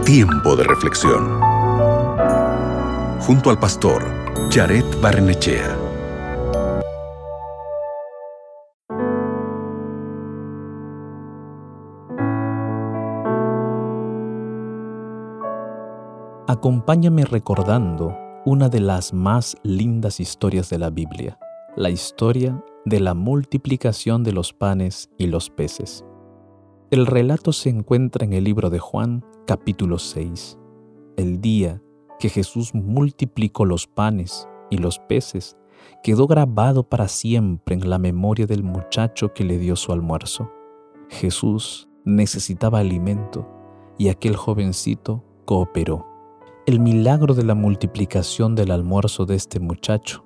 Tiempo de reflexión. Junto al pastor Jared Barrenechea. Acompáñame recordando una de las más lindas historias de la Biblia, la historia de la multiplicación de los panes y los peces. El relato se encuentra en el libro de Juan, capítulo 6. El día que Jesús multiplicó los panes y los peces quedó grabado para siempre en la memoria del muchacho que le dio su almuerzo. Jesús necesitaba alimento y aquel jovencito cooperó. El milagro de la multiplicación del almuerzo de este muchacho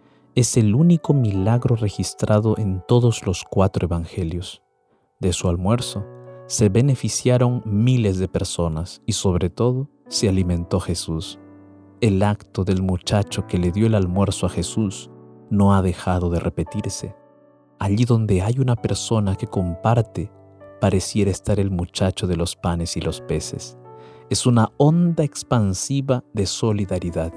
es el único milagro registrado en todos los 4 evangelios. De su almuerzo se beneficiaron miles de personas y sobre todo se alimentó Jesús. El acto del muchacho que le dio el almuerzo a Jesús no ha dejado de repetirse. Allí donde hay una persona que comparte, pareciera estar el muchacho de los panes y los peces. Es una onda expansiva de solidaridad.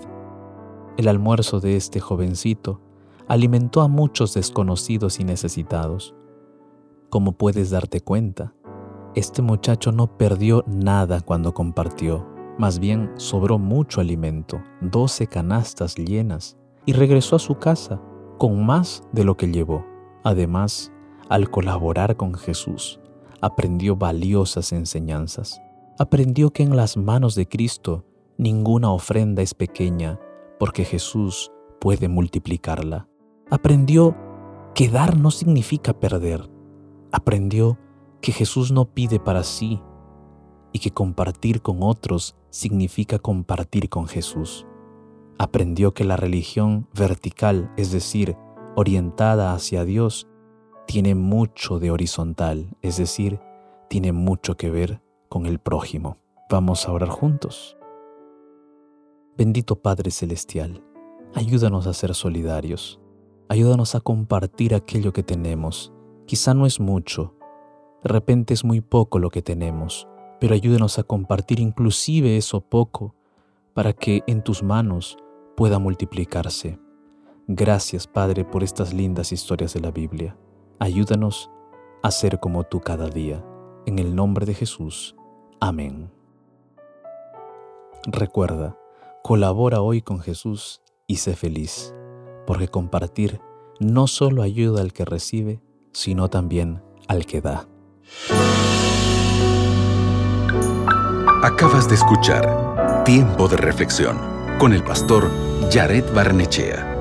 El almuerzo de este jovencito alimentó a muchos desconocidos y necesitados. Como puedes darte cuenta, este muchacho no perdió nada cuando compartió, más bien sobró mucho alimento, 12 canastas llenas, y regresó a su casa con más de lo que llevó. Además, al colaborar con Jesús, aprendió valiosas enseñanzas. Aprendió que en las manos de Cristo ninguna ofrenda es pequeña porque Jesús puede multiplicarla. Aprendió que dar no significa perder. Aprendió que Jesús no pide para sí y que compartir con otros significa compartir con Jesús. Aprendió que la religión vertical, es decir, orientada hacia Dios, tiene mucho de horizontal, es decir, tiene mucho que ver con el prójimo. Vamos a orar juntos. Bendito Padre Celestial, ayúdanos a ser solidarios. Ayúdanos a compartir aquello que tenemos. Quizá no es mucho, de repente es muy poco lo que tenemos, pero ayúdanos a compartir inclusive eso poco para que en tus manos pueda multiplicarse. Gracias, Padre, por estas lindas historias de la Biblia. Ayúdanos a ser como tú cada día. En el nombre de Jesús. Amén. Recuerda, colabora hoy con Jesús y sé feliz, porque compartir no solo ayuda al que recibe, sino también al que da. Acabas de escuchar Tiempo de Reflexión con el pastor Jared Barrenechea.